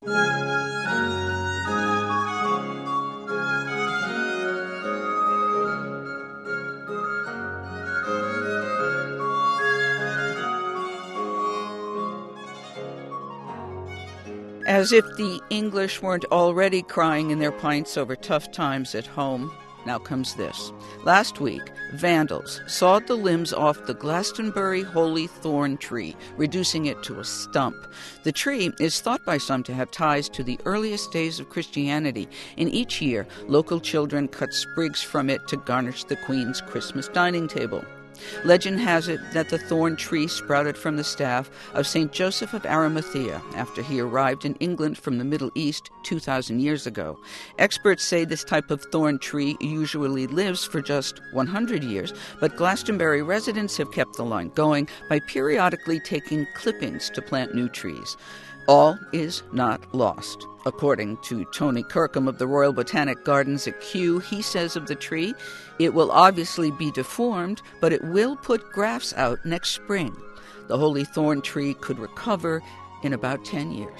As if the English weren't already crying in their pints over tough times at home, now comes this. Last week, vandals sawed the limbs off the Glastonbury holy thorn tree, reducing it to a stump. The tree is thought by some to have ties to the earliest days of Christianity, and each year, local children cut sprigs from it to garnish the Queen's Christmas dining table. Legend has it that the thorn tree sprouted from the staff of St. Joseph of Arimathea after he arrived in England from the Middle East 2,000 years ago. Experts say this type of thorn tree usually lives for just 100 years, but Glastonbury residents have kept the line going by periodically taking clippings to plant new trees. All is not lost. According to Tony Kirkham of the Royal Botanic Gardens at Kew, he says of the tree, it will obviously be deformed, but it will put grafts out next spring. The holy thorn tree could recover in about 10 years.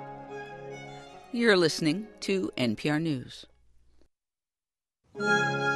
You're listening to NPR News.